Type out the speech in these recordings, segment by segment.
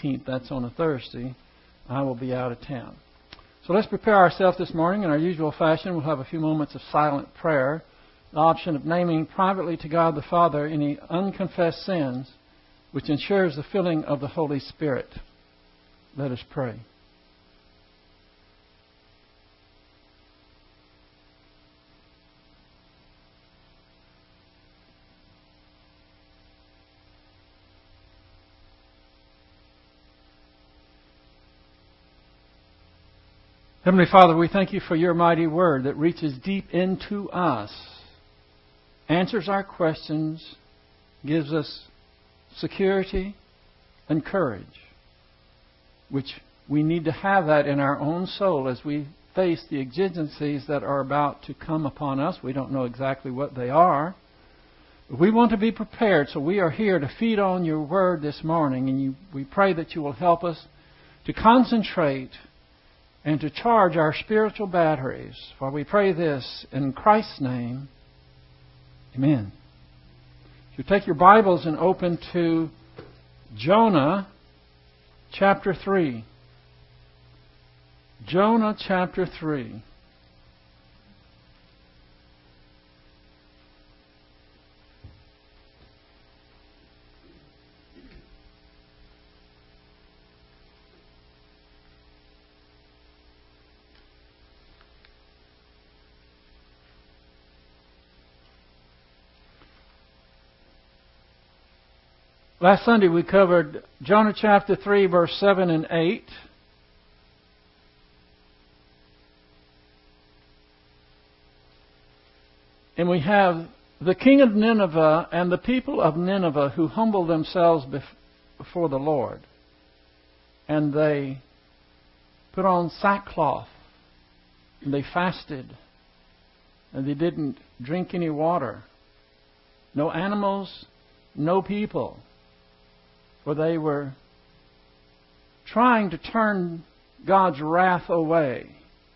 18th. That's on a Thursday. I will be out of town. So let's prepare ourselves this morning in our usual fashion. We'll have a few moments of silent prayer. The option of naming privately to God the Father any unconfessed sins, which ensures the filling of the Holy Spirit. Let us pray. Heavenly Father, we thank you for your mighty word that reaches deep into us, answers our questions, gives us security and courage, which we need to have that in our own soul as we face the exigencies that are about to come upon us. We don't know exactly what they are. But we want to be prepared, so we are here to feed on your word this morning, and we pray that you will help us to concentrate and to charge our spiritual batteries. For we pray this in Christ's name. Amen. If you take your Bibles and open to Jonah chapter 3. Jonah chapter 3. Last Sunday we covered Jonah chapter 3, verse 7 and 8. And we have the king of Nineveh and the people of Nineveh who humbled themselves before the Lord. And they put on sackcloth. And they fasted. And they didn't drink any water. No animals, no people. For they were trying to turn God's wrath away.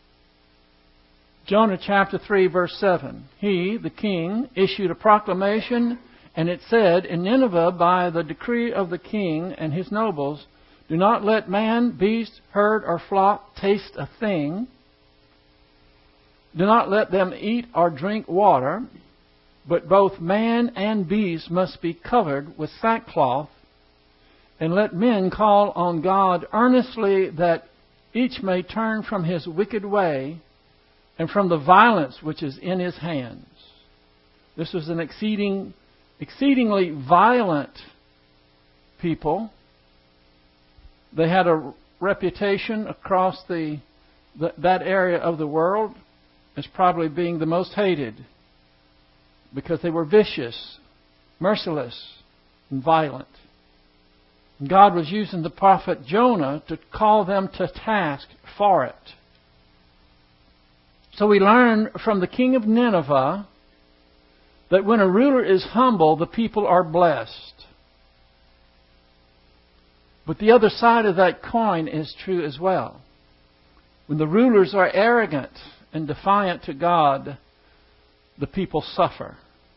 Jonah chapter 3, verse 7. He, the king, issued a proclamation, and it said, in Nineveh, by the decree of the king and his nobles, do not let man, beast, herd, or flock taste a thing. Do not let them eat or drink water, but both man and beast must be covered with sackcloth. And let men call on God earnestly that each may turn from his wicked way and from the violence which is in his hands. This was an exceedingly violent people. They had a reputation across that area of the world as probably being the most hated because they were vicious, merciless, and violent. God was using the prophet Jonah to call them to task for it. So we learn from the king of Nineveh that when a ruler is humble, the people are blessed. But the other side of that coin is true as well. When the rulers are arrogant and defiant to God, the people suffer.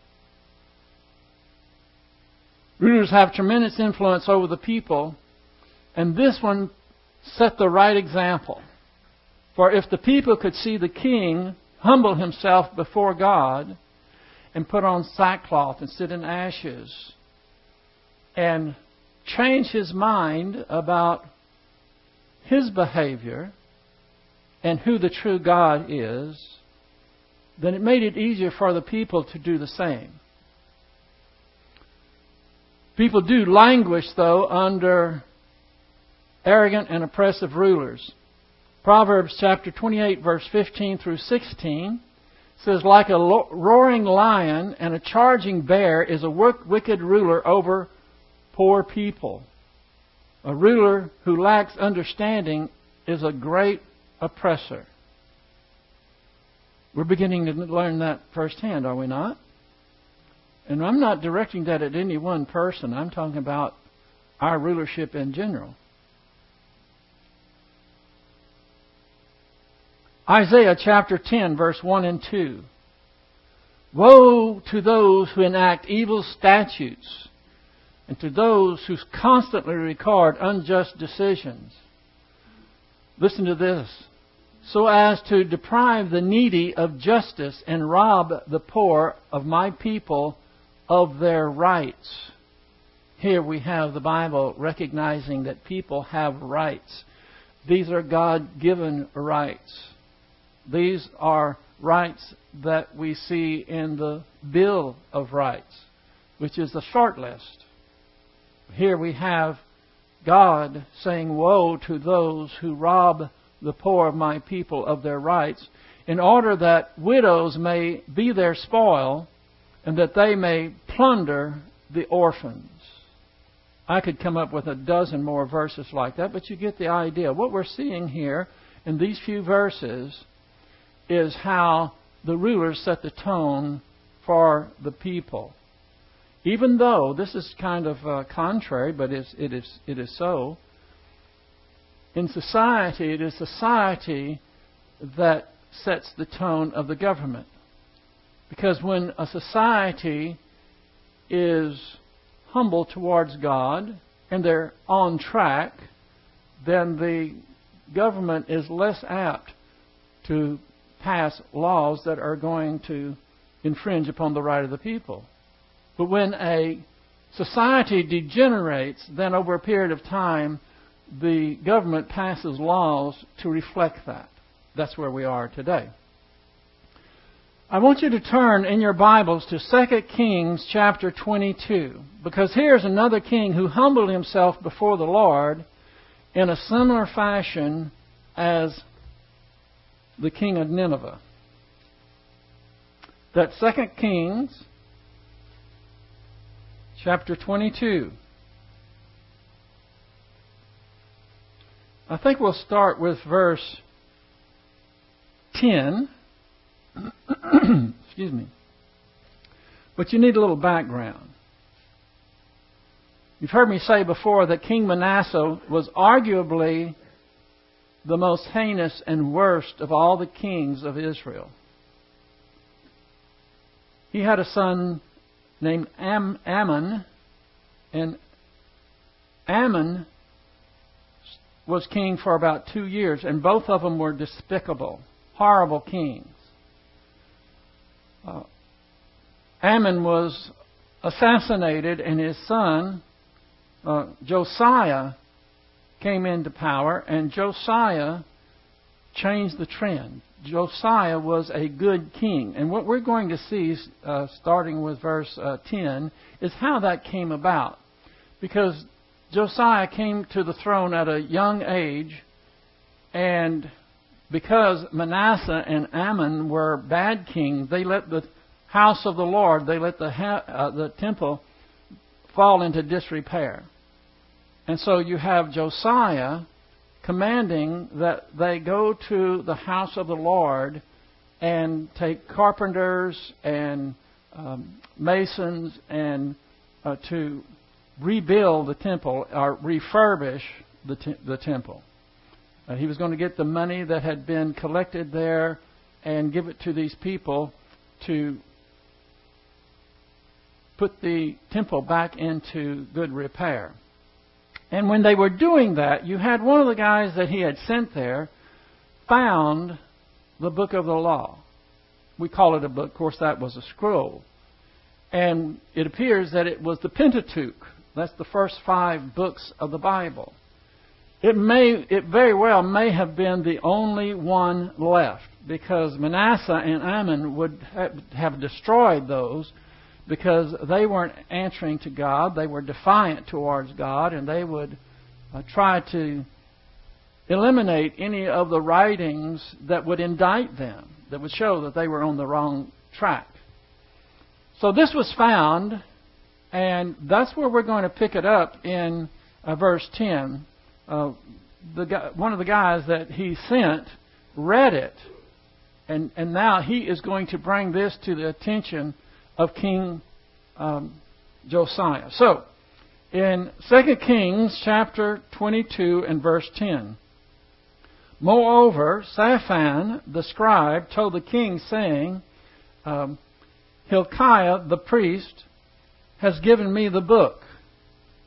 Rulers have tremendous influence over the people, and this one set the right example. For if the people could see the king humble himself before God and put on sackcloth and sit in ashes and change his mind about his behavior and who the true God is, then it made it easier for the people to do the same. People do languish, though, under arrogant and oppressive rulers. Proverbs chapter 28, verse 15 through 16 says, like a roaring lion and a charging bear is a wicked ruler over poor people. A ruler who lacks understanding is a great oppressor. We're beginning to learn that firsthand, are we not? And I'm not directing that at any one person. I'm talking about our rulership in general. Isaiah chapter 10, verse 1 and 2. Woe to those who enact evil statutes and to those who constantly record unjust decisions. Listen to this. So as to deprive the needy of justice and rob the poor of my people of their rights. Here we have the Bible recognizing that people have rights. These are God-given rights. These are rights that we see in the Bill of Rights, which is the short list. Here we have God saying, woe to those who rob the poor of my people of their rights, in order that widows may be their spoil, and that they may plunder the orphans. I could come up with a dozen more verses like that, but you get the idea. What we're seeing here in these few verses is how the rulers set the tone for the people. Even though this is kind of contrary, but it is so. In society, it is society that sets the tone of the government. Because when a society is humble towards God and they're on track, then the government is less apt to pass laws that are going to infringe upon the right of the people. But when a society degenerates, then over a period of time, the government passes laws to reflect that. That's where we are today. I want you to turn in your Bibles to 2 Kings chapter 22, because here's another king who humbled himself before the Lord in a similar fashion as the king of Nineveh. That's 2 Kings chapter 22. I think we'll start with verse 10. Excuse me. But you need a little background. You've heard me say before that King Manasseh was arguably the most heinous and worst of all the kings of Israel. He had a son named Ammon, and Ammon was king for about 2 years, and both of them were despicable, horrible kings. Ammon was assassinated, and his son Josiah came into power, and Josiah changed the trend. Josiah was a good king. And what we're going to see, starting with verse 10, is how that came about. Because Josiah came to the throne at a young age, and because Manasseh and Ammon were bad kings, they let the house of the Lord, they let the temple fall into disrepair. And so you have Josiah commanding that they go to the house of the Lord and take carpenters and masons and to rebuild the temple or refurbish the temple. He was going to get the money that had been collected there and give it to these people to put the temple back into good repair. And when they were doing that, you had one of the guys that he had sent there found the book of the law. We call it a book. Of course, that was a scroll. And it appears that it was the Pentateuch. That's the first 5 books of the Bible. It very well may have been the only one left, because Manasseh and Ammon would have destroyed those, because they weren't answering to God. They were defiant towards God, and they would try to eliminate any of the writings that would indict them, that would show that they were on the wrong track. So this was found, and that's where we're going to pick it up in verse 10. One of the guys that he sent read it, and now he is going to bring this to the attention of King Josiah. So, in 2 Kings chapter 22 and verse 10, moreover, Shaphan the scribe told the king, saying, Hilkiah the priest has given me the book.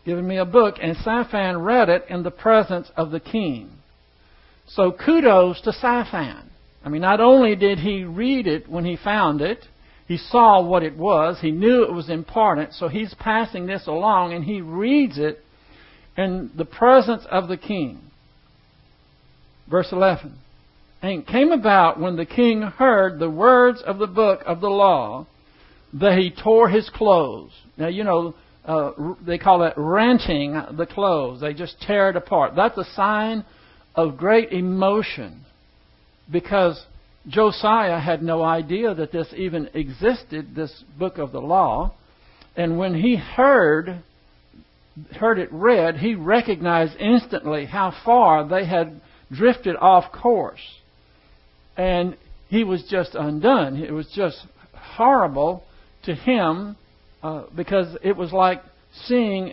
given me a book, and Shaphan read it in the presence of the king. So kudos to Shaphan. I mean, not only did he read it when he found it, he saw what it was, he knew it was important, so he's passing this along, and he reads it in the presence of the king. Verse 11. And it came about when the king heard the words of the book of the law, that he tore his clothes. Now, you know, they call that renting the clothes. They just tear it apart. That's a sign of great emotion, because Josiah had no idea that this even existed, this book of the law. And when he heard it read, he recognized instantly how far they had drifted off course. And he was just undone. It was just horrible to him, because it was like seeing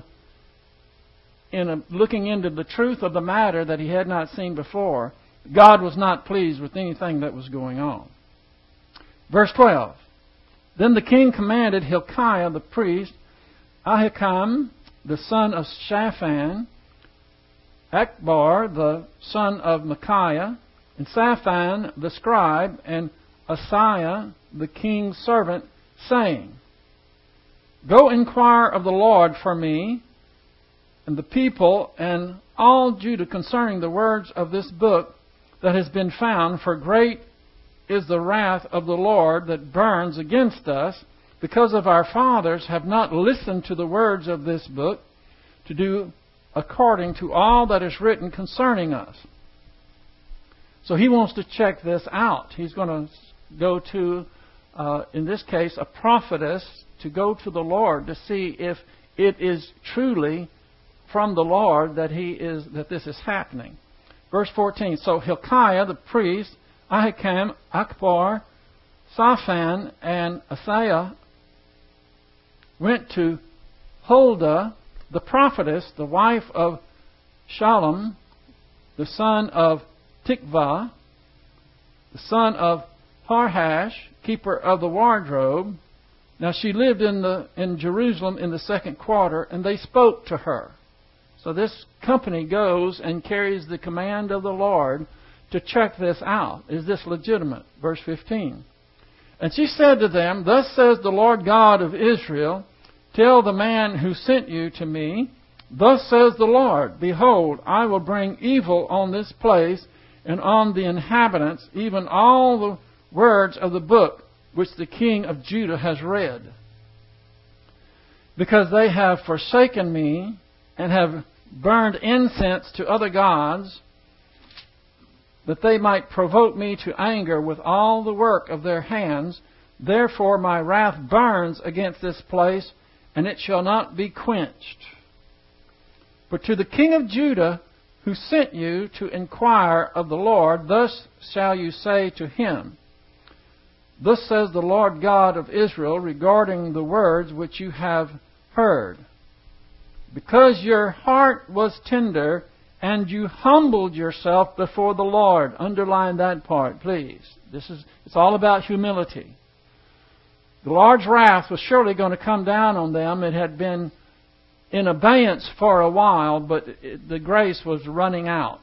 looking into the truth of the matter that he had not seen before. God was not pleased with anything that was going on. Verse 12. Then the king commanded Hilkiah the priest, Ahikam the son of Shaphan, Akbar the son of Micaiah, and Shaphan the scribe, and Asaiah the king's servant, saying, Go inquire of the Lord for me and the people and all Judah concerning the words of this book that has been found, for great is the wrath of the Lord that burns against us, because of our fathers have not listened to the words of this book, to do according to all that is written concerning us. So he wants to check this out. He's going to go to, in this case, a prophetess, to go to the Lord to see if it is truly from the Lord that this is happening. Verse 14. So Hilkiah the priest, Ahikam, Akbar, Shaphan, and Asaiah went to Huldah the prophetess, the wife of Shallum, the son of Tikvah, the son of Harhash, keeper of the wardrobe. Now she lived in Jerusalem in the second quarter, and they spoke to her. So this company goes and carries the command of the Lord to check this out. Is this legitimate? Verse 15. And she said to them, Thus says the Lord God of Israel, Tell the man who sent you to me, Thus says the Lord, Behold, I will bring evil on this place and on the inhabitants, even all the words of the book which the king of Judah has read. Because they have forsaken me and have burned incense to other gods, that they might provoke me to anger with all the work of their hands. Therefore my wrath burns against this place, and it shall not be quenched. But to the king of Judah, who sent you to inquire of the Lord, thus shall you say to him, Thus says the Lord God of Israel regarding the words which you have heard. Because your heart was tender, and you humbled yourself before the Lord. Underline that part, please. It's all about humility. The Lord's wrath was surely going to come down on them. It had been in abeyance for a while, but the grace was running out.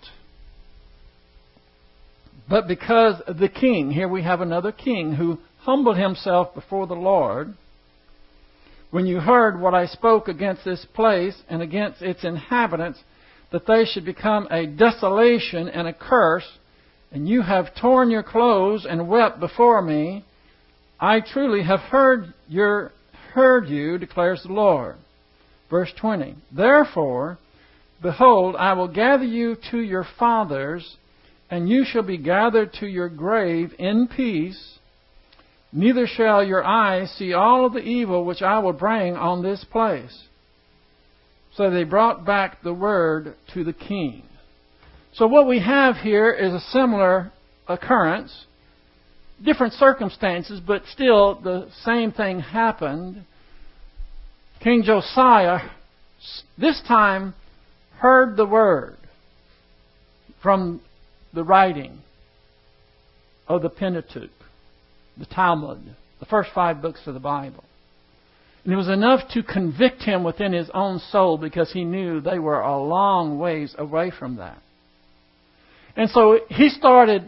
But because the king, here we have another king who humbled himself before the Lord, when you heard what I spoke against this place and against its inhabitants, that they should become a desolation and a curse, and you have torn your clothes and wept before me, I truly have heard you, declares the Lord. Verse 20. Therefore, behold, I will gather you to your fathers, and you shall be gathered to your grave in peace. Neither shall your eyes see all of the evil which I will bring on this place. So they brought back the word to the king. So what we have here is a similar occurrence. Different circumstances, but still the same thing happened. King Josiah, this time, heard the word from the writing of the Pentateuch, the Talmud, the first 5 books of the Bible. And it was enough to convict him within his own soul because he knew they were a long ways away from that. And so he started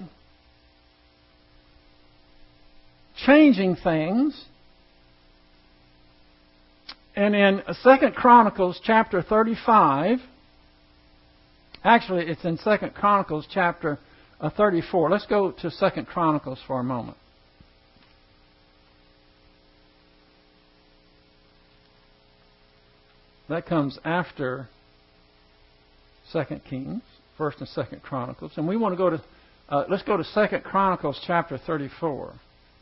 changing things. And in 2 Chronicles chapter 35, actually it's in 2 Chronicles chapter 34. Let's go to 2 Chronicles for a moment. That comes after 2 Kings, 1st and 2nd Chronicles. And we want to go to, let's go to 2 Chronicles chapter 34.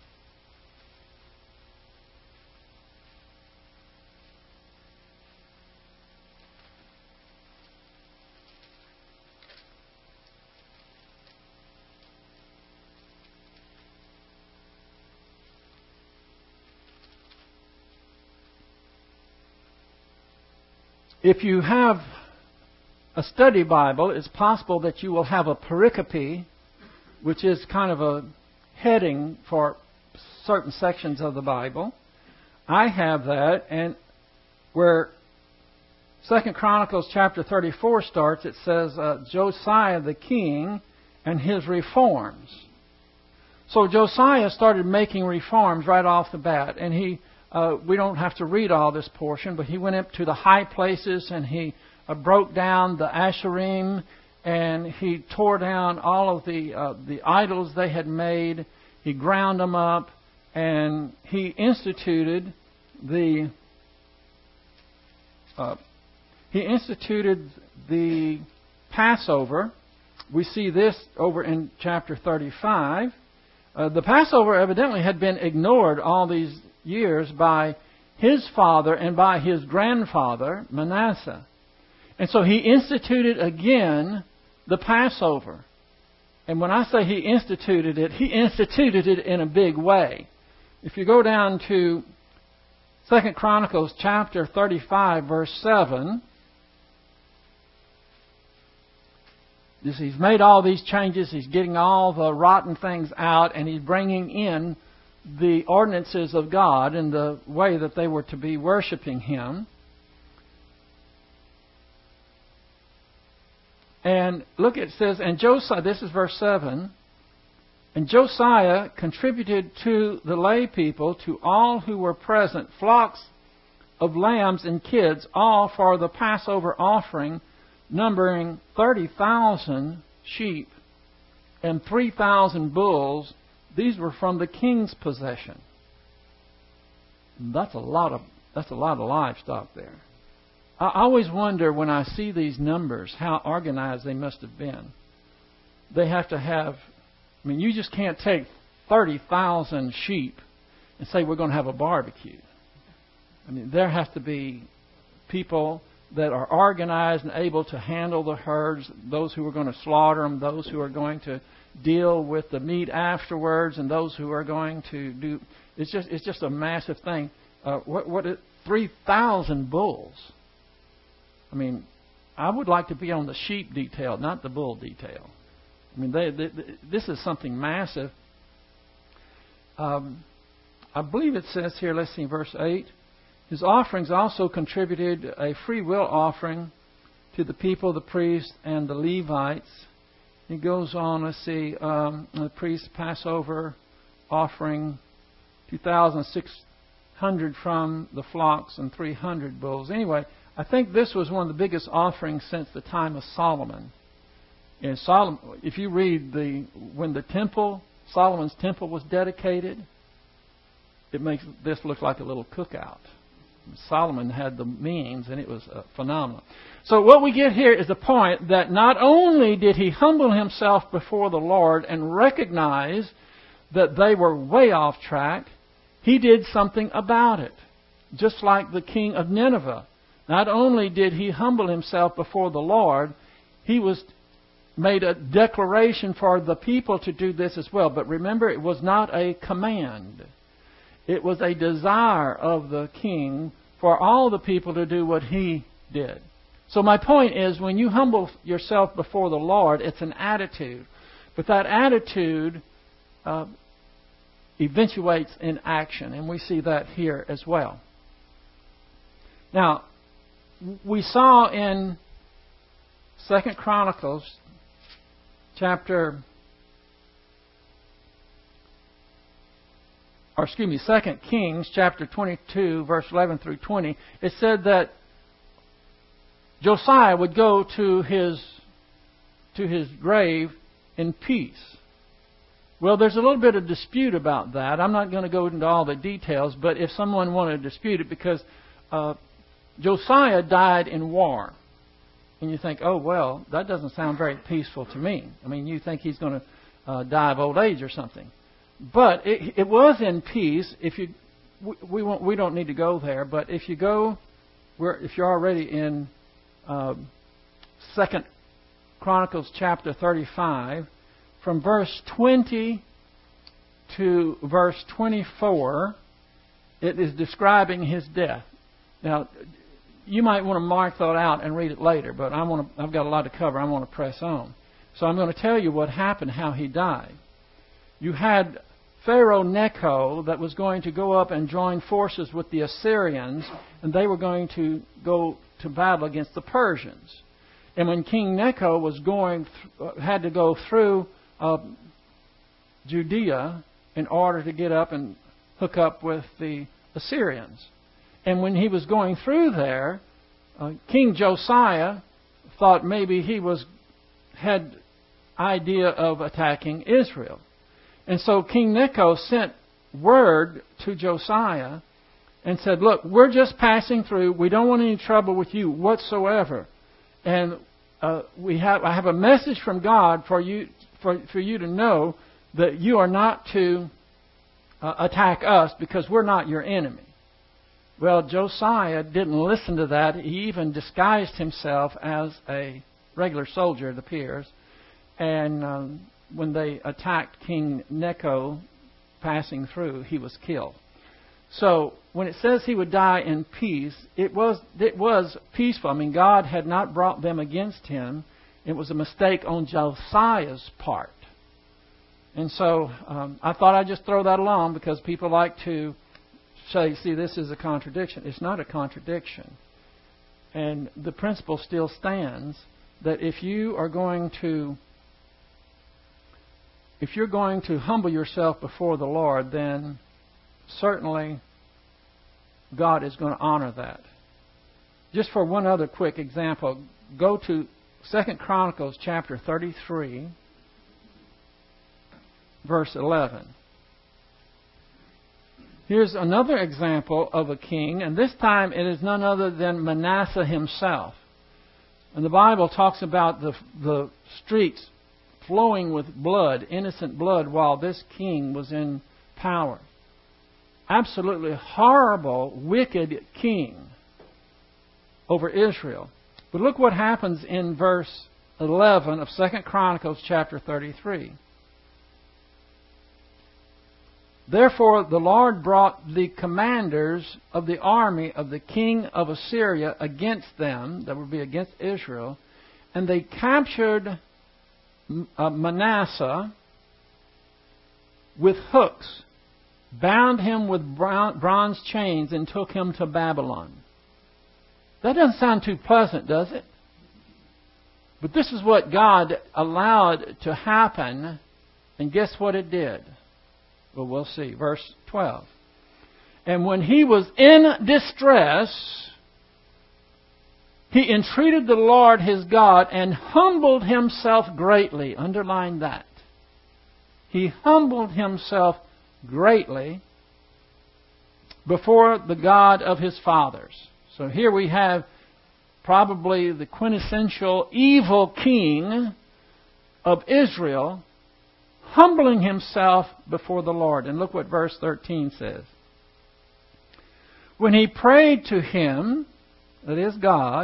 If you have a study Bible, it's possible that you will have a pericope, which is kind of a heading for certain sections of the Bible. I have that, and where 2 Chronicles chapter 34 starts, it says Josiah the king and his reforms. So Josiah started making reforms right off the bat, and we don't have to read all this portion, but he went up to the high places and he broke down the Asherim, and he tore down all of the idols they had made. He ground them up, and he instituted the Passover. We see this over in chapter 35. The Passover evidently had been ignored all these years by his father and by his grandfather, Manasseh. And so he instituted again the Passover. And when I say he instituted it in a big way. If you go down to 2 Chronicles chapter 35, verse 7, he's made all these changes. He's getting all the rotten things out, and he's bringing in the ordinances of God and the way that they were to be worshiping Him. And look, it says, and Josiah, this is verse 7, and Josiah contributed to the lay people, to all who were present, flocks of lambs and kids, all for the Passover offering, numbering 30,000 sheep and 3,000 bulls. These were from the king's possession. That's a lot of livestock there. I always wonder when I see these numbers how organized they must have been. They have to have, you just can't take 30,000 sheep and say we're going to have a barbecue. There have to be people that are organized and able to handle the herds, those who are going to slaughter them, those who are going to deal with the meat afterwards, and those who are going to do. It's just a massive thing. 3,000 bulls. I would like to be on the sheep detail, not the bull detail. This is something massive. I believe it says here, let's see, verse 8. His offerings also contributed a free will offering to the people, the priests, and the Levites. He goes on, let's see, the priest Passover offering 2,600 from the flocks and 300 bulls. Anyway, I think this was one of the biggest offerings since the time of Solomon. And Solomon, if you read when Solomon's temple was dedicated, it makes this look like a little cookout. Solomon had the means, and it was phenomenal. So what we get here is the point that not only did he humble himself before the Lord and recognize that they were way off track, he did something about it. Just like the king of Nineveh. Not only did he humble himself before the Lord, he made a declaration for the people to do this as well. But remember, it was not a command. It was a desire of the king for all the people to do what he did. So my point is, when you humble yourself before the Lord, it's an attitude. But that attitude eventuates in action. And we see that here as well. Now, we saw in 2 Chronicles chapter, 2 Kings chapter 22, verse 11 through 20, it said that Josiah would go to his grave in peace. Well, there's a little bit of dispute about that. I'm not going to go into all the details, but if someone wanted to dispute it, because Josiah died in war. And you think, oh, well, that doesn't sound very peaceful to me. I mean, you think he's going to die of old age or something. But it was in peace. We don't need to go there, but if you go, if you're already in 2 Chronicles chapter 35, from verse 20 to verse 24, it is describing his death. Now, you might want to mark that out and read it later, but I've got a lot to cover. I want to press on. So I'm going to tell you what happened, how he died. You had Pharaoh Necho that was going to go up and join forces with the Assyrians, and they were going to go to battle against the Persians. And when King Necho was had to go through Judea in order to get up and hook up with the Assyrians. And when he was going through there, King Josiah thought maybe he had idea of attacking Israel. And so King Necho sent word to Josiah and said, look, we're just passing through. We don't want any trouble with you whatsoever. And I have a message from God for you to know that you are not to attack us because we're not your enemy. Well, Josiah didn't listen to that. He even disguised himself as a regular soldier, it appears. And when they attacked King Necho passing through, he was killed. So when it says he would die in peace, it was peaceful. I mean, God had not brought them against him. It was a mistake on Josiah's part. And so I thought I'd just throw that along because people like to say, see, this is a contradiction. It's not a contradiction. And the principle still stands that if you're going to humble yourself before the Lord, then certainly God is going to honor that. Just for one other quick example, go to 2 Chronicles chapter 33, verse 11. Here's another example of a king, and this time it is none other than Manasseh himself. And the Bible talks about the streets flowing with blood, innocent blood, while this king was in power. Absolutely horrible, wicked king over Israel. But look what happens in verse 11 of 2 Chronicles chapter 33. Therefore the Lord brought the commanders of the army of the king of Assyria against them, that would be against Israel, and they captured Manasseh with hooks, bound him with bronze chains, and took him to Babylon. That doesn't sound too pleasant, does it? But this is what God allowed to happen, and guess what it did? Well, we'll see. Verse 12. And when he was in distress, he entreated the Lord his God and humbled himself greatly. Underline that. He humbled himself greatly before the God of his fathers. So here we have probably the quintessential evil king of Israel humbling himself before the Lord. And look what verse 13 says. When he prayed to him, that is God,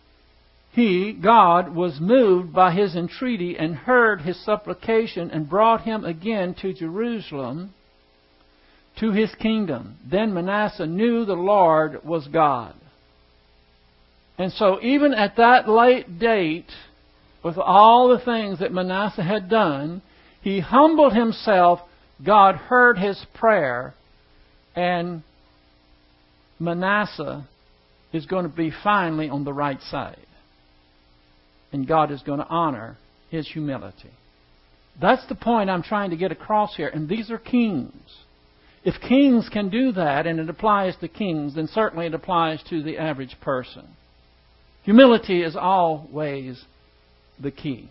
God, was moved by his entreaty and heard his supplication and brought him again to Jerusalem, to his kingdom. Then Manasseh knew the Lord was God. And so even at that late date, with all the things that Manasseh had done, he humbled himself. God heard his prayer. And Manasseh is going to be finally on the right side. And God is going to honor his humility. That's the point I'm trying to get across here. And these are kings. If kings can do that, and it applies to kings, then certainly it applies to the average person. Humility is always the key.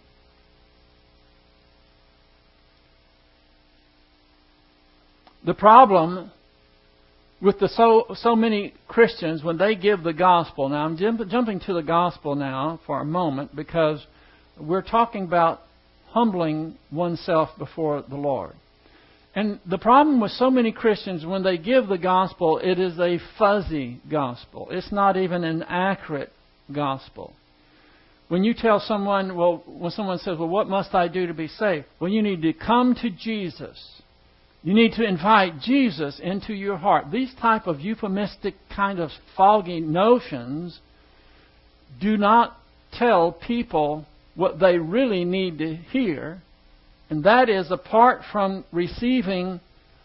The problem with so many Christians when they give the gospel, now I'm jumping to the gospel now for a moment because we're talking about humbling oneself before the Lord. And the problem with so many Christians when they give the gospel, it is a fuzzy gospel. It's not even an accurate gospel. When you tell someone, when someone says, what must I do to be saved? Well, you need to come to Jesus. You need to invite Jesus into your heart. These type of euphemistic kind of foggy notions do not tell people what they really need to hear. And that is, apart from receiving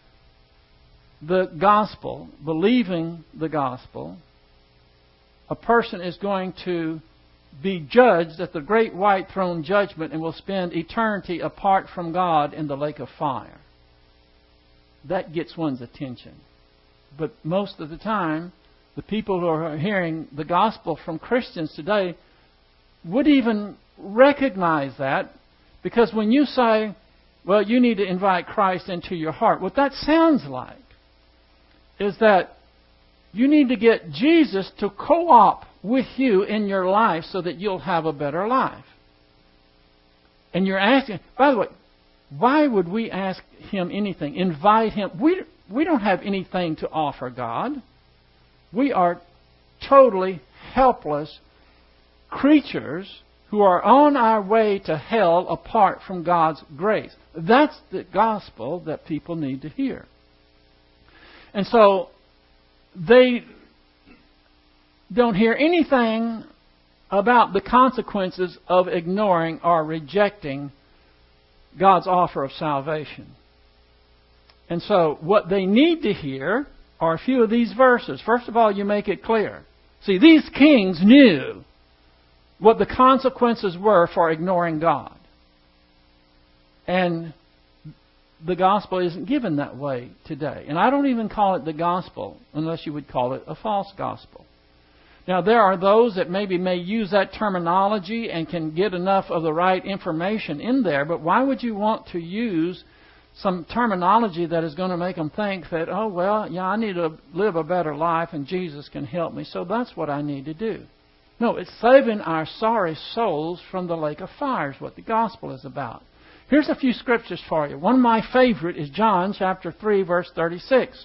the gospel, believing the gospel, a person is going to be judged at the great white throne judgment and will spend eternity apart from God in the lake of fire. That gets one's attention. But most of the time, the people who are hearing the gospel from Christians today would even recognize that, because when you say, well, you need to invite Christ into your heart, what that sounds like is that you need to get Jesus to co-op with you in your life so that you'll have a better life. And you're asking, by the way, why would we ask Him anything? Invite Him. We don't have anything to offer God. We are totally helpless creatures who are on our way to hell apart from God's grace. That's the gospel that people need to hear. And so they don't hear anything about the consequences of ignoring or rejecting God's offer of salvation. And so what they need to hear are a few of these verses. First of all, you make it clear. See, these kings knew what the consequences were for ignoring God. And the gospel isn't given that way today. And I don't even call it the gospel unless you would call it a false gospel. Now, there are those that maybe may use that terminology and can get enough of the right information in there, but why would you want to use some terminology that is going to make them think that, oh, well, yeah, I need to live a better life and Jesus can help me, so that's what I need to do. No, it's saving our sorry souls from the lake of fire is what the gospel is about. Here's a few scriptures for you. One of my favorite is John chapter 3, verse 36.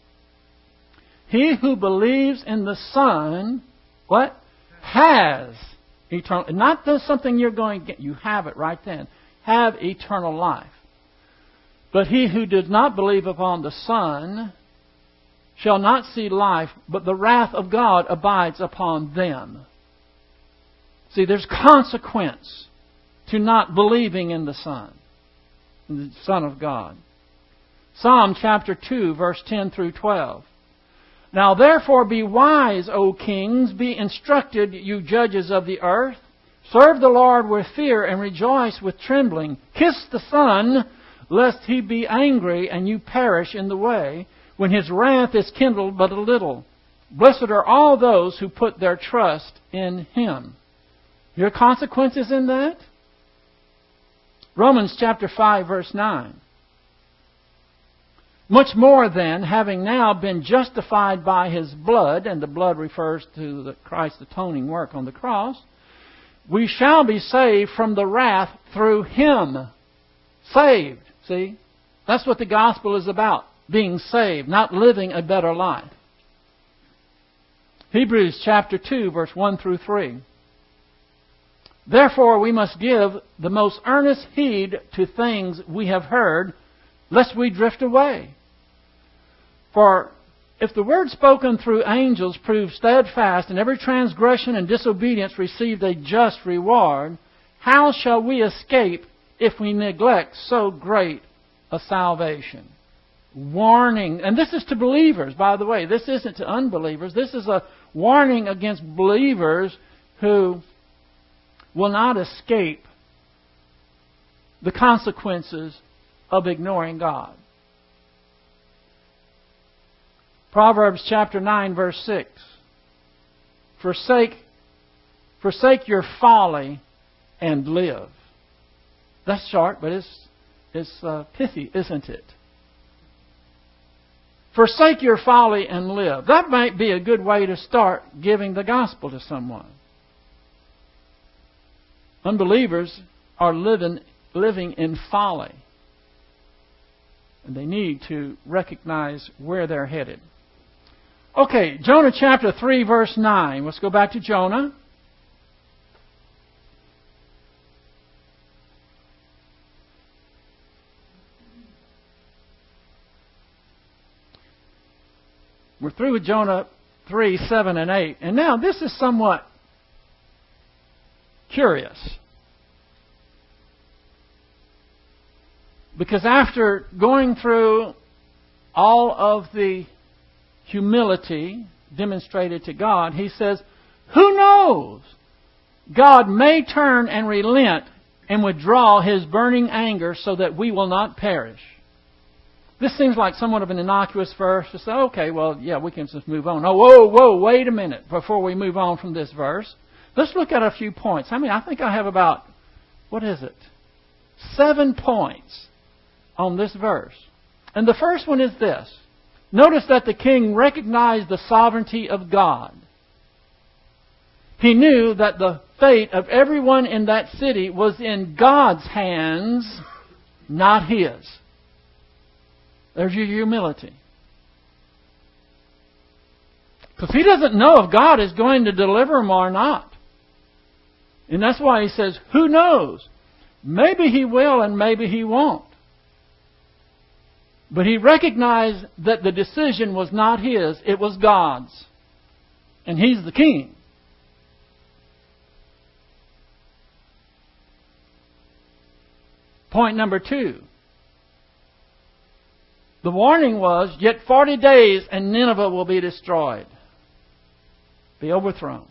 He who believes in the Son, what? Has eternal... Not just something you're going to get. You have it right then. Have eternal life. But he who does not believe upon the Son shall not see life, but the wrath of God abides upon them. See, there's consequence to not believing in the Son, the Son of God. Psalm chapter 2, verse 10 through 12. Now therefore be wise, O kings, be instructed, you judges of the earth. Serve the Lord with fear and rejoice with trembling. Kiss the Son, lest He be angry and you perish in the way, when His wrath is kindled but a little. Blessed are all those who put their trust in Him. Your consequences in that? Romans chapter 5, verse 9. Much more then, having now been justified by His blood, and the blood refers to Christ's atoning work on the cross, we shall be saved from the wrath through Him. Saved, see? That's what the gospel is about. Being saved, not living a better life. Hebrews chapter 2, verse 1 through 3. Therefore we must give the most earnest heed to things we have heard, lest we drift away. For if the word spoken through angels proved steadfast, and every transgression and disobedience received a just reward, how shall we escape if we neglect so great a salvation? Warning. And this is to believers, by the way. This isn't to unbelievers. This is a warning against believers who will not escape the consequences of ignoring God. Proverbs chapter 9, verse 6. Forsake your folly and live. That's short, but it's pithy, isn't it? Forsake your folly and live. That might be a good way to start giving the gospel to someone. Unbelievers are living in folly. And they need to recognize where they're headed. Okay, Jonah chapter 3, verse 9. Let's go back to Jonah. We're through with Jonah 3, 7, and 8. And now this is somewhat curious. Because after going through all of the humility demonstrated to God, he says, who knows? God may turn and relent and withdraw His burning anger so that we will not perish. This seems like somewhat of an innocuous verse to say, okay, well, yeah, we can just move on. Oh, whoa, wait a minute before we move on from this verse. Let's look at a few points. I think I have about, 7 points on this verse. And the first one is this. Notice that the king recognized the sovereignty of God. He knew that the fate of everyone in that city was in God's hands, not his. There's your humility. Because he doesn't know if God is going to deliver him or not. And that's why he says, who knows? Maybe He will and maybe He won't. But he recognized that the decision was not his, it was God's. And He's the king. Point number 2. The warning was, yet 40 days and Nineveh will be destroyed. Be overthrown.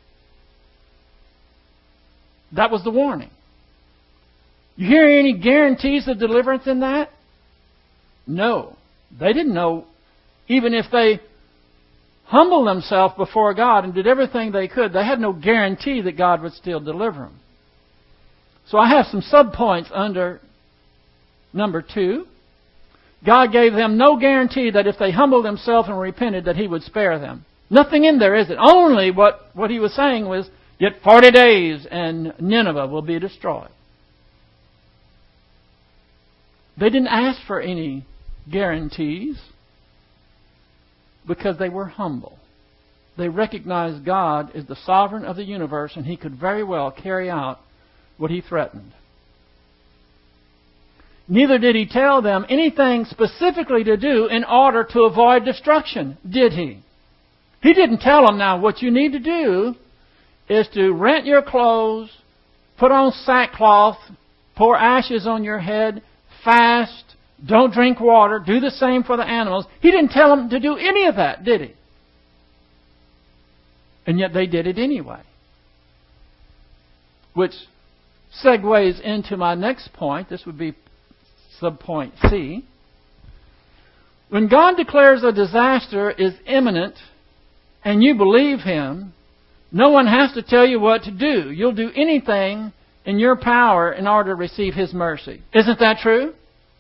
That was the warning. You hear any guarantees of deliverance in that? No. They didn't know. Even if they humbled themselves before God and did everything they could, they had no guarantee that God would still deliver them. So I have some subpoints under number 2. God gave them no guarantee that if they humbled themselves and repented that He would spare them. Nothing in there, is it? Only what He was saying was, yet 40 days and Nineveh will be destroyed. They didn't ask for any guarantees because they were humble. They recognized God is the sovereign of the universe and He could very well carry out what He threatened. Neither did He tell them anything specifically to do in order to avoid destruction, did He? He didn't tell them, now what you need to do is to rent your clothes, put on sackcloth, pour ashes on your head, fast, don't drink water, do the same for the animals. He didn't tell them to do any of that, did He? And yet they did it anyway. Which segues into my next point. This would be subpoint C. When God declares a disaster is imminent and you believe Him, no one has to tell you what to do. You'll do anything in your power in order to receive His mercy. Isn't that true?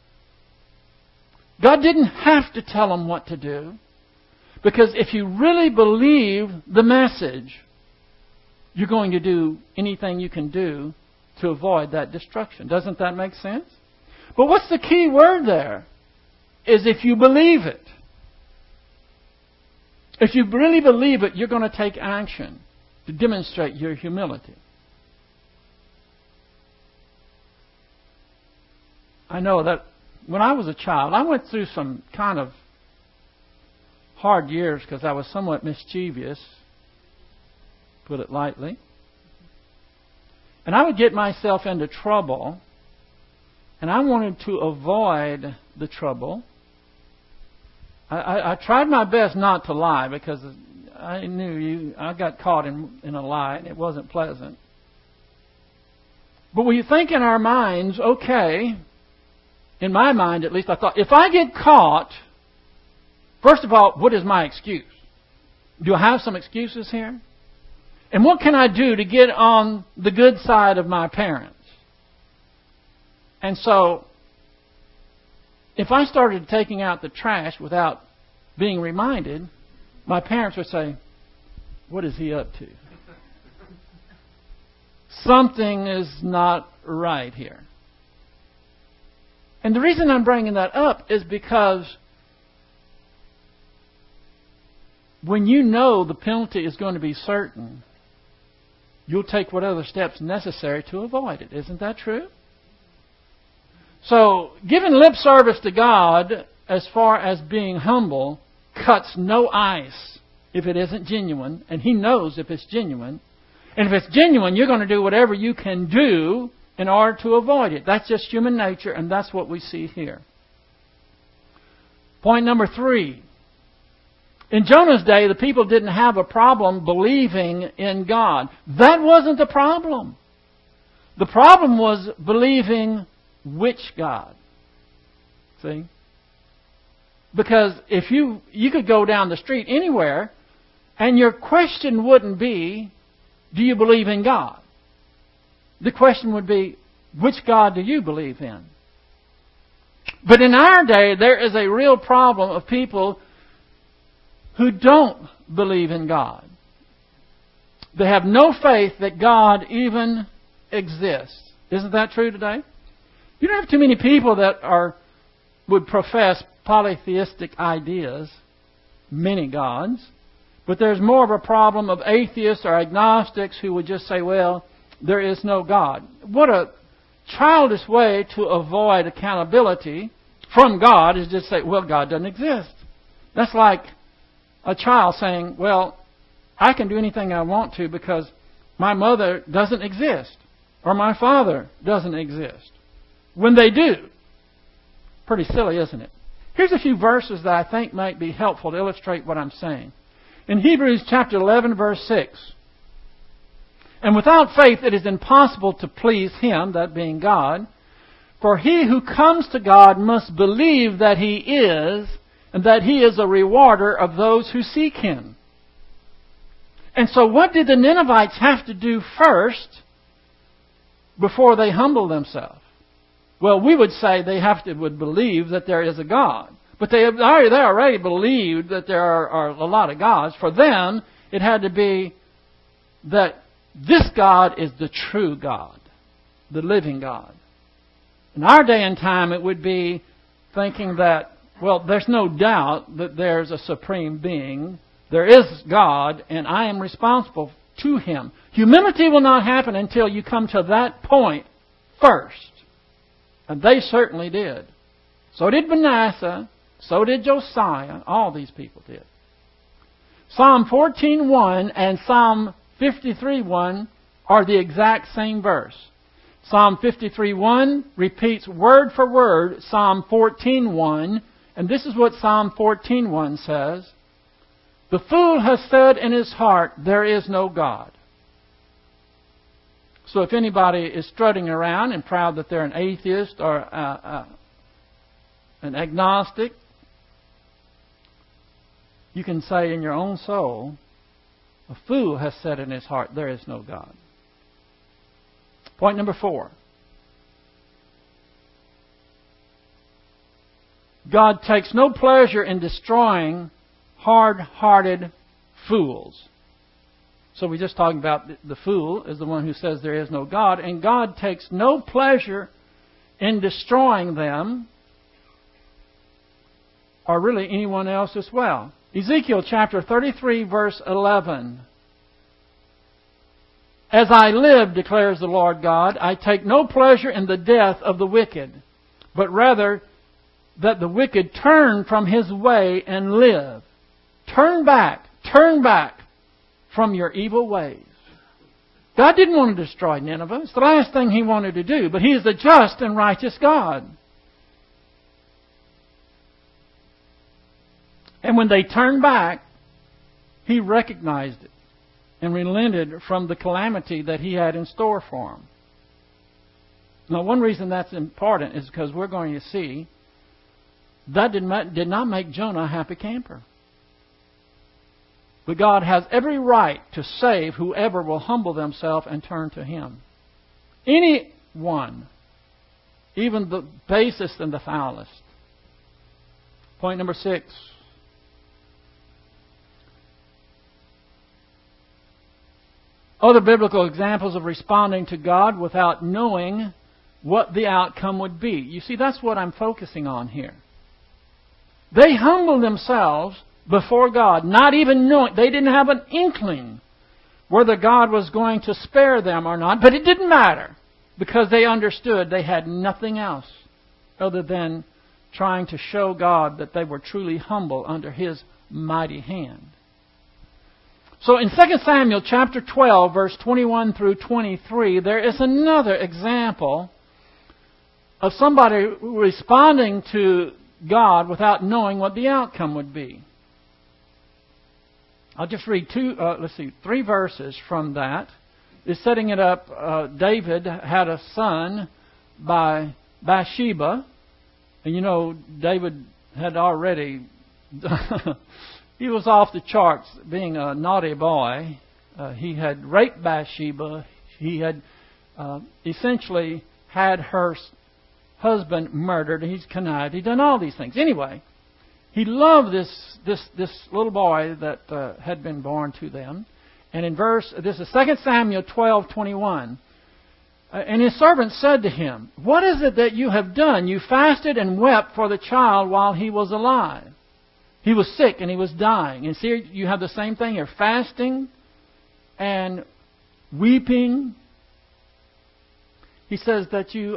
God didn't have to tell them what to do. Because if you really believe the message, you're going to do anything you can do to avoid that destruction. Doesn't that make sense? But what's the key word there? Is if you believe it. If you really believe it, you're going to take action to demonstrate your humility. I know that when I was a child, I went through some kind of hard years because I was somewhat mischievous, put it lightly. And I would get myself into trouble, and I wanted to avoid the trouble. I tried my best not to lie because I knew you. I got caught in a lie, and it wasn't pleasant. But we think in our minds, okay, in my mind at least, I thought, if I get caught, first of all, what is my excuse? Do I have some excuses here? And what can I do to get on the good side of my parents? And so, if I started taking out the trash without being reminded, my parents would say, what is he up to? Something is not right here. And the reason I'm bringing that up is because when you know the penalty is going to be certain, you'll take whatever steps necessary to avoid it. Isn't that true? So, giving lip service to God as far as being humble cuts no ice if it isn't genuine, and He knows if it's genuine. And if it's genuine, you're going to do whatever you can do in order to avoid it. That's just human nature, and that's what we see here. Point number 3. In Jonah's day, the people didn't have a problem believing in God. That wasn't the problem. The problem was believing which God? See? Because if you could go down the street anywhere, and your question wouldn't be, do you believe in God? The question would be, which God do you believe in? But in our day, there is a real problem of people who don't believe in God. They have no faith that God even exists. Isn't that true today? You don't have too many people that would profess polytheistic ideas, many gods, but there's more of a problem of atheists or agnostics who would just say, well, there is no God. What a childish way to avoid accountability from God is just say, well, God doesn't exist. That's like a child saying, well, I can do anything I want to because my mother doesn't exist or my father doesn't exist. When they do. Pretty silly, isn't it? Here's a few verses that I think might be helpful to illustrate what I'm saying. In Hebrews chapter 11, verse 6, and without faith it is impossible to please Him, that being God, for he who comes to God must believe that He is, and that He is a rewarder of those who seek Him. And so what did the Ninevites have to do first before they humble themselves? Well, we would say they would believe that there is a God. But they already believed that there are a lot of gods. For them, it had to be that this God is the true God, the living God. In our day and time, it would be thinking that, well, there's no doubt that there's a supreme being. There is God, and I am responsible to Him. Humility will not happen until you come to that point first. And they certainly did. So did Manasseh. So did Josiah. All these people did. Psalm 14:1 and Psalm 53:1 are the exact same verse. Psalm 53:1 repeats word for word Psalm 14:1. And this is what Psalm 14:1 says. The fool has said in his heart, there is no God. So if anybody is strutting around and proud that they're an atheist or an agnostic, you can say in your own soul, a fool has said in his heart, there is no God. Point number 4. God takes no pleasure in destroying hard-hearted fools. So we're just talking about the fool is the one who says there is no God. And God takes no pleasure in destroying them, or really anyone else as well. Ezekiel chapter 33, verse 11. As I live, declares the Lord God, I take no pleasure in the death of the wicked, but rather that the wicked turn from his way and live. Turn back from your evil ways. God didn't want to destroy Nineveh. It's the last thing He wanted to do. But He is the just and righteous God. And when they turn back, he recognized it and relented from the calamity that he had in store for him. Now, one reason that's important is because we're going to see that did not make Jonah a happy camper. But God has every right to save whoever will humble themselves and turn to Him. Anyone, even the basest and the foulest. Point number 6. Other biblical examples of responding to God without knowing what the outcome would be. You see, that's what I'm focusing on here. They humbled themselves before God, not even knowing. They didn't have an inkling whether God was going to spare them or not. But it didn't matter, because they understood they had nothing else other than trying to show God that they were truly humble under His mighty hand. So in 2 Samuel chapter 12, verse 21 through 23, there is another example of somebody responding to God without knowing what the outcome would be. I'll just read three verses from that. It's setting it up. David had a son by Bathsheba. And you know, David had already... he was off the charts being a naughty boy. He had raped Bathsheba. He had essentially had her husband murdered. He's connived. He'd done all these things. Anyway, he loved this little boy that had been born to them. And in this is 2 Samuel 12:21. And his servant said to him, "What is it that you have done? You fasted and wept for the child while he was alive." He was sick and he was dying. And see, you have the same thing here. Fasting and weeping. He says that you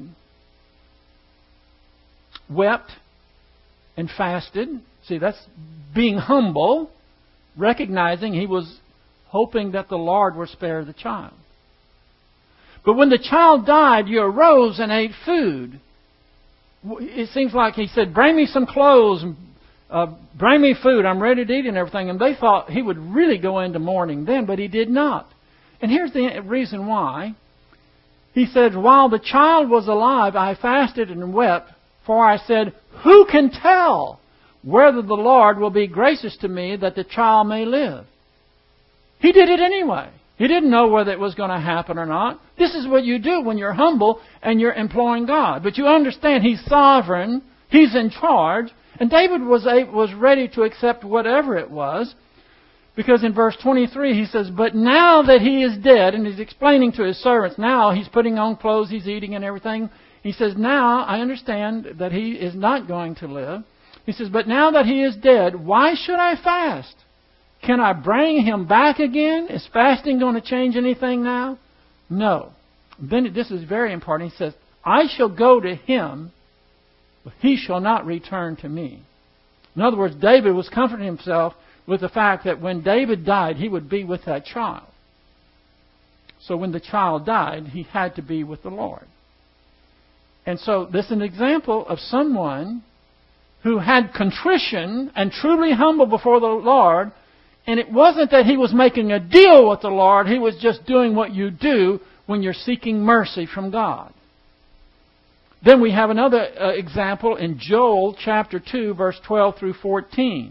wept and fasted. See, that's being humble, recognizing he was hoping that the Lord would spare the child. But when the child died, you arose and ate food. It seems like he said, "Bring me some clothes, bring me food, I'm ready to eat," and everything. And they thought he would really go into mourning then, but he did not. And here's the reason why. He said, "While the child was alive, I fasted and wept, for I said, who can tell whether the Lord will be gracious to me that the child may live?" He did it anyway. He didn't know whether it was going to happen or not. This is what you do when you're humble and you're imploring God. But you understand He's sovereign. He's in charge. And David was ready to accept whatever it was. Because in verse 23 he says, "But now that he is dead," and he's explaining to his servants, now he's putting on clothes, he's eating and everything. He says, "Now I understand that he is not going to live." He says, "But now that he is dead, why should I fast? Can I bring him back again? Is fasting going to change anything now?" No. Then this is very important. He says, "I shall go to him, but he shall not return to me." In other words, David was comforting himself with the fact that when David died, he would be with that child. So when the child died, he had to be with the Lord. And so this is an example of someone who had contrition and truly humble before the Lord. And it wasn't that he was making a deal with the Lord. He was just doing what you do when you're seeking mercy from God. Then we have another example in Joel chapter 2, verse 12 through 14.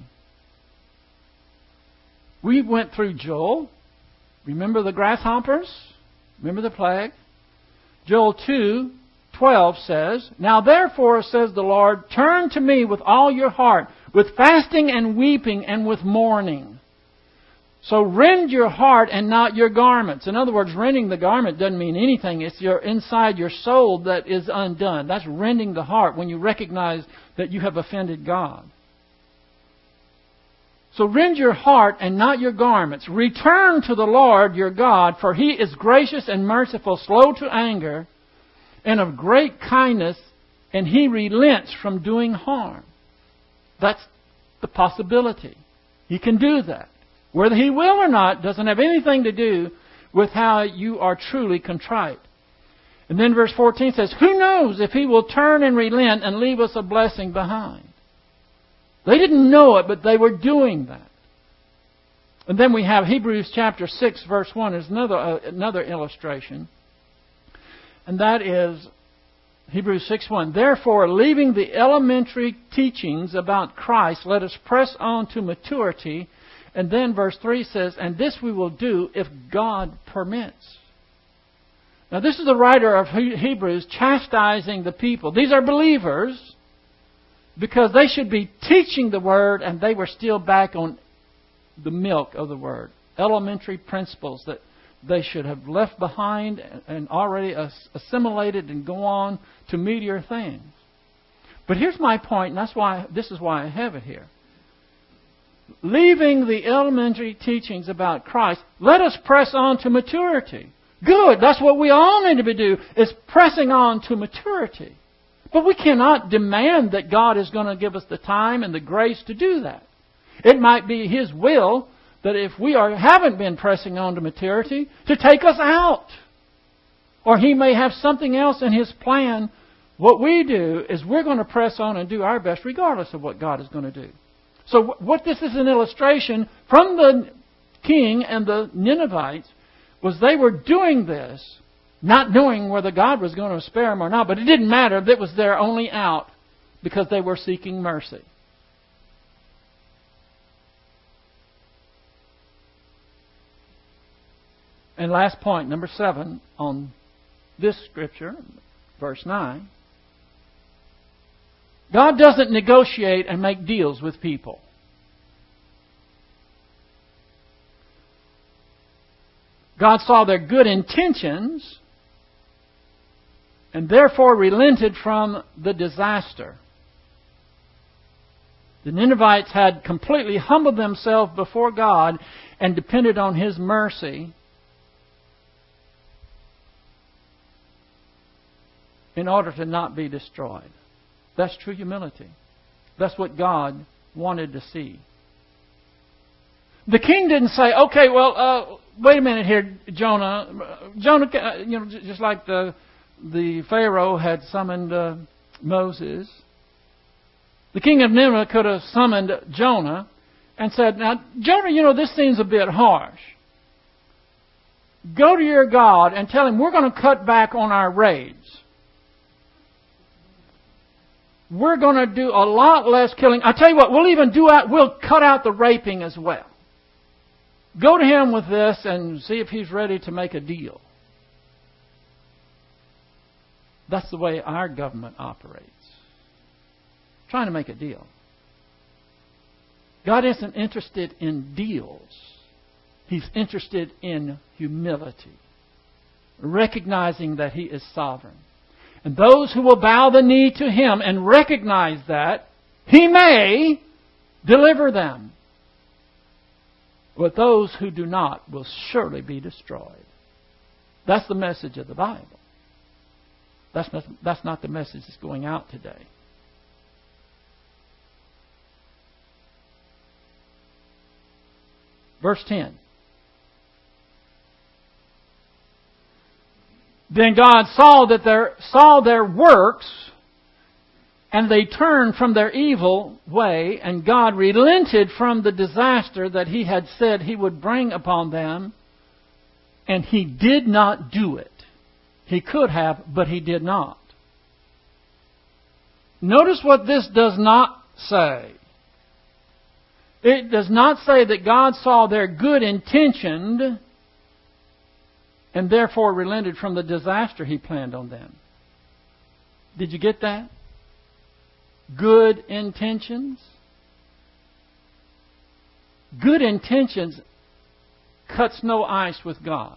We went through Joel. Remember the grasshoppers? Remember the plague? Joel 2:12 says, "Now therefore, says the Lord, turn to me with all your heart, with fasting and weeping and with mourning." So rend your heart and not your garments. In other words, rending the garment doesn't mean anything. It's inside your soul that is undone. That's rending the heart when you recognize that you have offended God. So rend your heart and not your garments. Return to the Lord your God, for He is gracious and merciful, slow to anger, and of great kindness, and He relents from doing harm. That's the possibility. He can do that. Whether He will or not doesn't have anything to do with how you are truly contrite. And then verse 14 says, "Who knows if He will turn and relent and leave us a blessing behind?" They didn't know it, but they were doing that. And then we have Hebrews chapter 6, verse 1 is another illustration. And that is Hebrews 6:1. Therefore, leaving the elementary teachings about Christ, let us press on to maturity. And then verse 3 says, and this we will do if God permits. Now this is the writer of Hebrews chastising the people. These are believers because they should be teaching the Word and they were still back on the milk of the Word. Elementary principles that they should have left behind and already assimilated and go on to meatier things. But here's my point, and this is why I have it here. Leaving the elementary teachings about Christ, let us press on to maturity. Good, that's what we all need to do, is pressing on to maturity. But we cannot demand that God is going to give us the time and the grace to do that. It might be His will that if we haven't been pressing on to maturity, to take us out. Or He may have something else in His plan. What we do is we're going to press on and do our best regardless of what God is going to do. So what this is an illustration from the king and the Ninevites was they were doing this, not knowing whether God was going to spare them or not. But it didn't matter. That was their only out because they were seeking mercy. And last point, number 7, on this scripture, verse 9. God doesn't negotiate and make deals with people. God saw their good intentions and therefore relented from the disaster. The Ninevites had completely humbled themselves before God and depended on His mercy in order to not be destroyed. That's true humility. That's what God wanted to see. The king didn't say, okay, well, wait a minute here, Jonah. Jonah, just like the Pharaoh had summoned Moses. The king of Nineveh could have summoned Jonah and said, now, Jonah, this seems a bit harsh. Go to your God and tell him we're going to cut back on our raids. We're going to do a lot less killing. I tell you what, we'll cut out the raping as well. Go to him with this and see if he's ready to make a deal. That's the way our government operates. Trying to make a deal. God isn't interested in deals. He's interested in humility. Recognizing that He is sovereign. And those who will bow the knee to Him and recognize that, He may deliver them. But those who do not will surely be destroyed. That's the message of the Bible. That's not the message that's going out today. Verse 10. Then God saw their works, and they turned from their evil way, and God relented from the disaster that He had said He would bring upon them, and He did not do it. He could have, but He did not. Notice what this does not say. It does not say that God saw their good intentioned and therefore relented from the disaster He planned on them. Did you get that? Good intentions. Good intentions cuts no ice with God.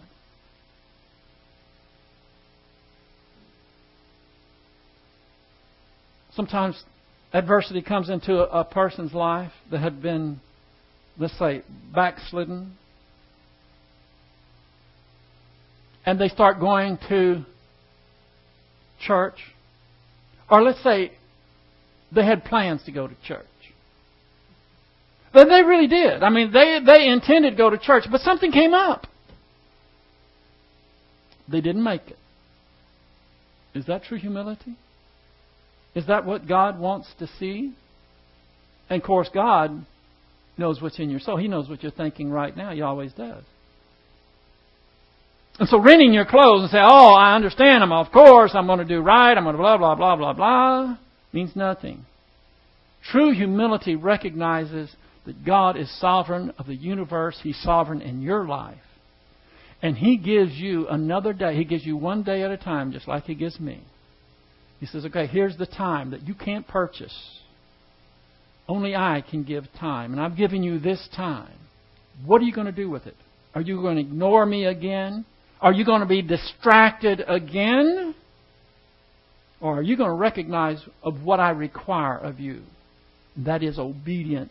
Sometimes adversity comes into a person's life that had been, let's say, backslidden. And they start going to church. Or let's say they had plans to go to church. But they really did. I mean, they intended to go to church, but something came up. They didn't make it. Is that true humility? Is that what God wants to see? And of course, God knows what's in your soul. He knows what you're thinking right now. He always does. And so rending your clothes and say, oh, I understand him. Of course, I'm going to do right. I'm going to blah, blah, blah, blah, blah, means nothing. True humility recognizes that God is sovereign of the universe. He's sovereign in your life. And He gives you another day. He gives you one day at a time, just like He gives me. He says, okay, here's the time that you can't purchase. Only I can give time. And I've given you this time. What are you going to do with it? Are you going to ignore me again? Are you going to be distracted again? Or are you going to recognize of what I require of you? That is obedience.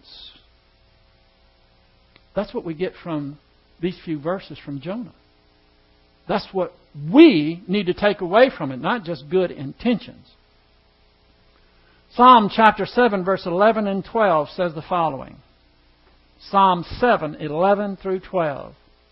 That's what we get from these few verses from Jonah. That's what we need to take away from it, not just good intentions. Psalm chapter 7, verse 11 and 12 says the following. Psalm 7, 11 through 12.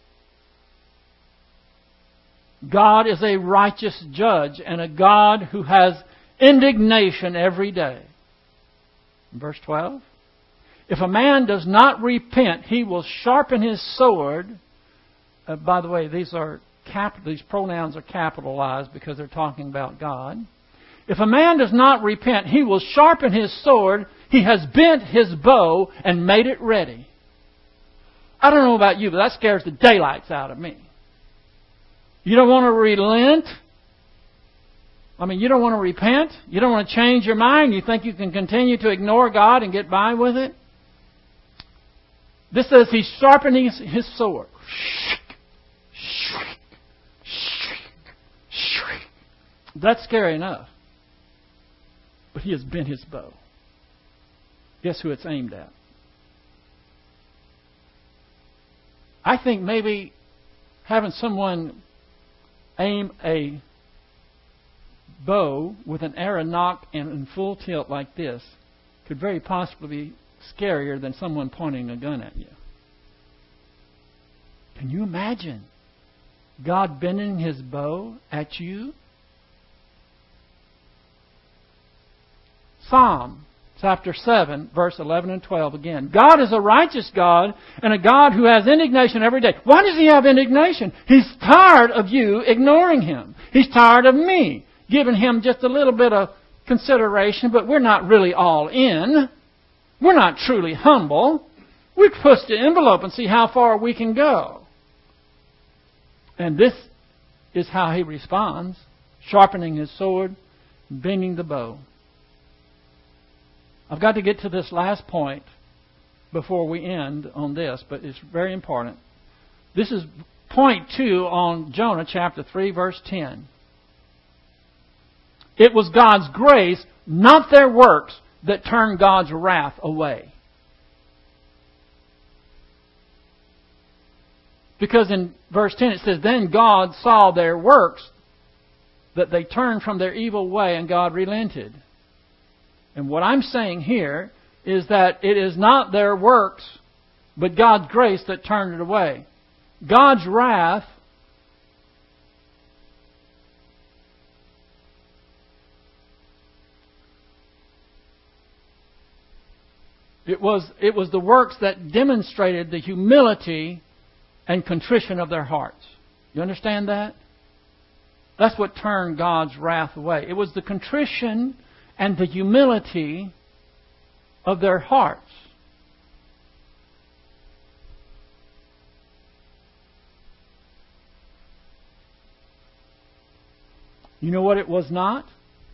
God is a righteous judge and a God who has indignation every day. Verse 12. If a man does not repent, he will sharpen his sword. By the way, these pronouns are capitalized because they're talking about God. If a man does not repent, he will sharpen his sword. He has bent his bow and made it ready. I don't know about you, but that scares the daylights out of me. You don't want to relent? You don't want to repent? You don't want to change your mind? You think you can continue to ignore God and get by with it? This says He's sharpening His sword. That's scary enough. But He has bent His bow. Guess who it's aimed at? I think maybe having someone aim a bow with an arrow nock and in full tilt like this could very possibly be scarier than someone pointing a gun at you. Can you imagine God bending His bow at you? Psalm chapter 7, verse 11 and 12 again. God is a righteous God and a God who has indignation every day. Why does He have indignation? He's tired of you ignoring Him. He's tired of me giving Him just a little bit of consideration, but we're not really all in. We're not truly humble. We push the envelope and see how far we can go. And this is how He responds, sharpening His sword, bending the bow. I've got to get to this last point before we end on this, but it's very important. This is point 2 on Jonah chapter 3, verse 10. It was God's grace, not their works, that turned God's wrath away. Because in verse 10 it says, then God saw their works, that they turned from their evil way, and God relented. And what I'm saying here is that it is not their works, but God's grace that turned it away. God's wrath it was the works that demonstrated the humility and contrition of their hearts. You understand that? That's what turned God's wrath away. It was the contrition and the humility of their hearts. You know what it was not?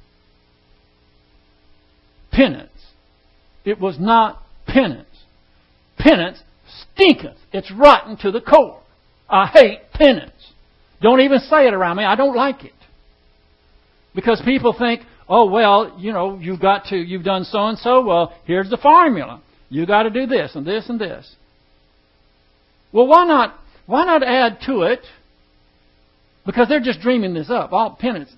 Penance. It was not penance. Penance stinketh. It's rotten to the core. I hate penance. Don't even say it around me. I don't like it. Because people think, oh, well, you've done so and so. Well, here's the formula. You got to do this and this and this. Well, why not add to it? Because they're just dreaming this up. All penance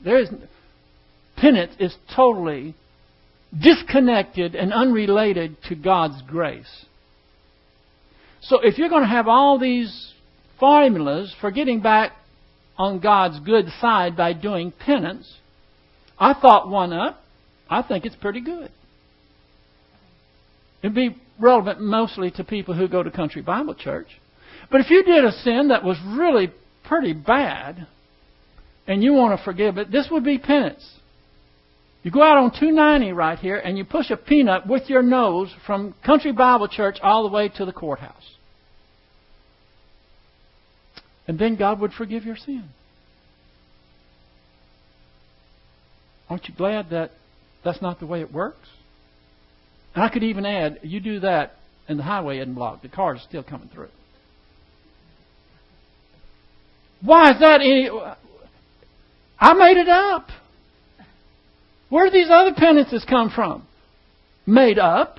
is totally disconnected and unrelated to God's grace. So if you're going to have all these formulas for getting back on God's good side by doing penance, I thought one up. I think it's pretty good. It'd be relevant mostly to people who go to Country Bible Church. But if you did a sin that was really pretty bad and you want to forgive it, this would be penance. You go out on 290 right here and you push a peanut with your nose from Country Bible Church all the way to the courthouse. And then God would forgive your sin. Aren't you glad that that's not the way it works? And I could even add, you do that and the highway isn't blocked. The cars are still coming through. Why is that any... I made it up. Where do these other penances come from? Made up.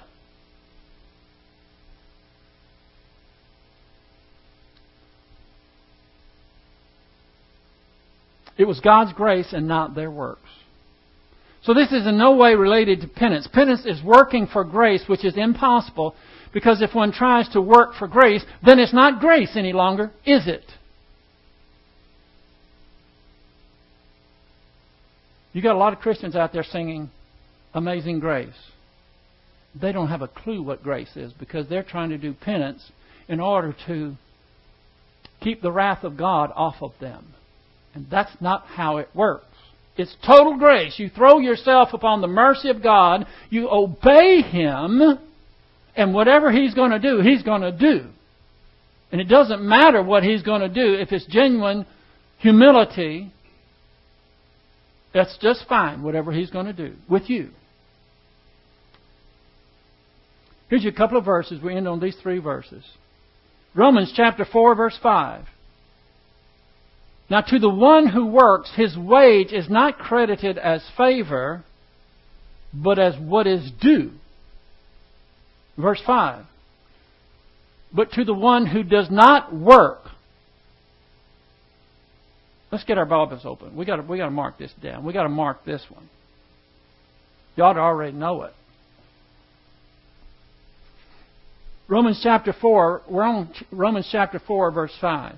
It was God's grace and not their works. So this is in no way related to penance. Penance is working for grace, which is impossible, because if one tries to work for grace, then it's not grace any longer, is it? You got a lot of Christians out there singing Amazing Grace. They don't have a clue what grace is because they're trying to do penance in order to keep the wrath of God off of them. And that's not how it works. It's total grace. You throw yourself upon the mercy of God. You obey Him. And whatever He's going to do, He's going to do. And it doesn't matter what He's going to do. If it's genuine humility, that's just fine, whatever He's going to do with you. Here's a couple of verses. We end on these 3 verses. Romans chapter 4, verse 5. Now to the one who works, his wage is not credited as favor, but as what is due. Verse 5. But to the one who does not work. Let's get our Bibles open. We got to mark this down. We got to mark this one. You ought to already know it. Romans chapter 4. We're on Romans chapter 4, verse 5.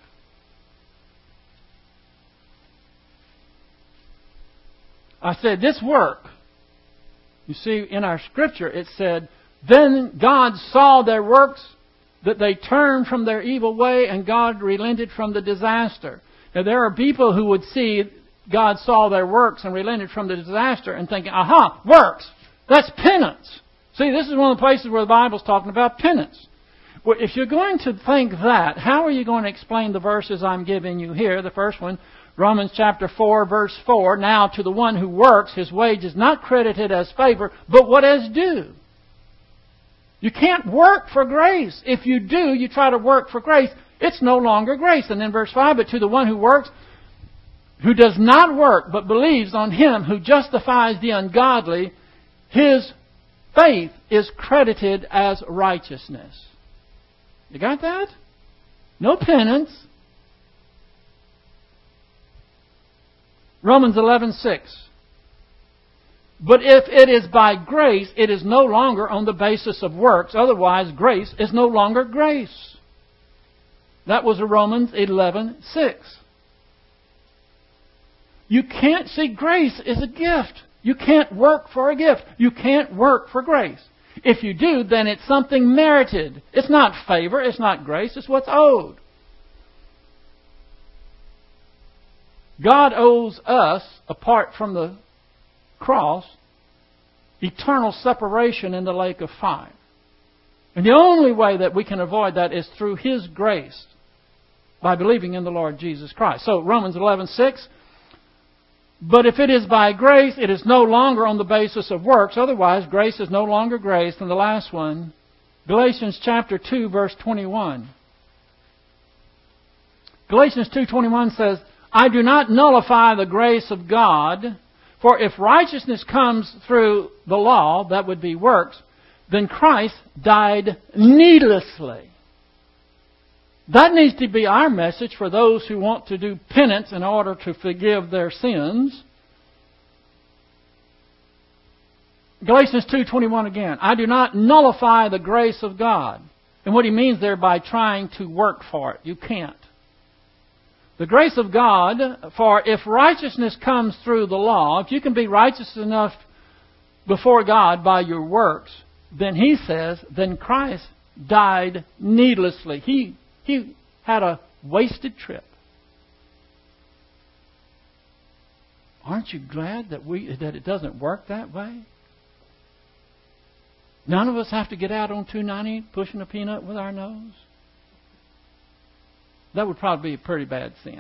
I said, this work, you see, in our scripture it said, then God saw their works, that they turned from their evil way, and God relented from the disaster. Now, there are people who would see God saw their works and relented from the disaster and thinking, aha, works. That's penance. See, this is one of the places where the Bible's talking about penance. Well, if you're going to think that, how are you going to explain the verses I'm giving you here? The first one, Romans chapter 4, verse 4. Now to the one who works, his wage is not credited as favor, but what is due. You can't work for grace. If you do, you try to work for grace, it's no longer grace. And then verse 5, but to the one who works, who does not work, but believes on Him who justifies the ungodly, his faith is credited as righteousness. You got that? No penance. Romans 11:6. But if it is by grace, it is no longer on the basis of works. Otherwise, grace is no longer grace. That was Romans 11:6. You can't see grace as a gift. You can't work for a gift. You can't work for grace. If you do, then it's something merited. It's not favor. It's not grace. It's what's owed. God owes us, apart from the cross, eternal separation in the lake of fire. And the only way that we can avoid that is through His grace, by believing in the Lord Jesus Christ. So Romans 11:6. But if it is by grace, it is no longer on the basis of works. Otherwise, grace is no longer grace. And the last one, Galatians chapter 2, verse 21. Galatians 2:21 says, I do not nullify the grace of God, for if righteousness comes through the law, that would be works, then Christ died needlessly. That needs to be our message for those who want to do penance in order to forgive their sins. Galatians 2:21 again. I do not nullify the grace of God. And what he means there by trying to work for it. You can't. The grace of God, for if righteousness comes through the law, if you can be righteous enough before God by your works, then he says, then Christ died needlessly. He had a wasted trip. Aren't you glad that it doesn't work that way? None of us have to get out on 290 pushing a peanut with our nose. That would probably be a pretty bad sin.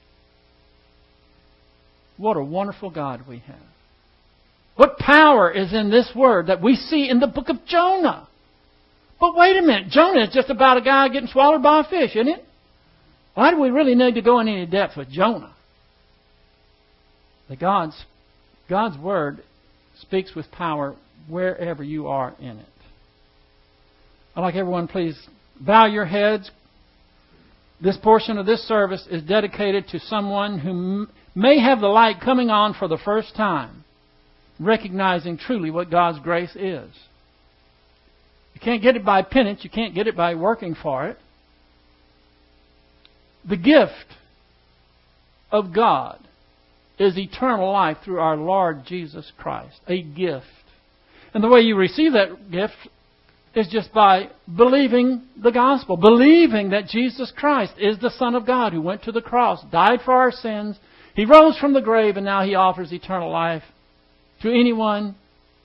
What a wonderful God we have. What power is in this word that we see in the book of Jonah? But wait a minute, Jonah is just about a guy getting swallowed by a fish, isn't it? Why do we really need to go in any depth with Jonah? God's word speaks with power wherever you are in it. I'd like everyone, please bow your heads. This portion of this service is dedicated to someone who may have the light coming on for the first time, recognizing truly what God's grace is. You can't get it by penance. You can't get it by working for it. The gift of God is eternal life through our Lord Jesus Christ. A gift. And the way you receive that gift is just by believing the gospel. Believing that Jesus Christ is the Son of God who went to the cross, died for our sins. He rose from the grave, and now He offers eternal life to anyone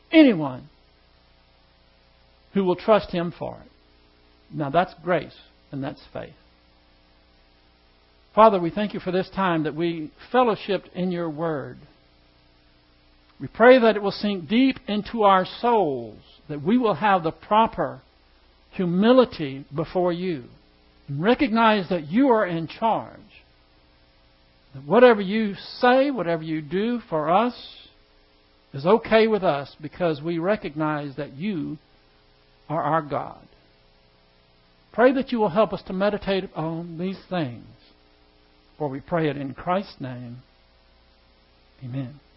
who will trust Him for it. Now that's grace and that's faith. Father, we thank You for this time that we fellowshiped in Your Word. We pray that it will sink deep into our souls, that we will have the proper humility before You, and recognize that You are in charge. That whatever You say, whatever You do for us is okay with us, because we recognize that You are our God. Pray that You will help us to meditate on these things. For we pray it in Christ's name. Amen.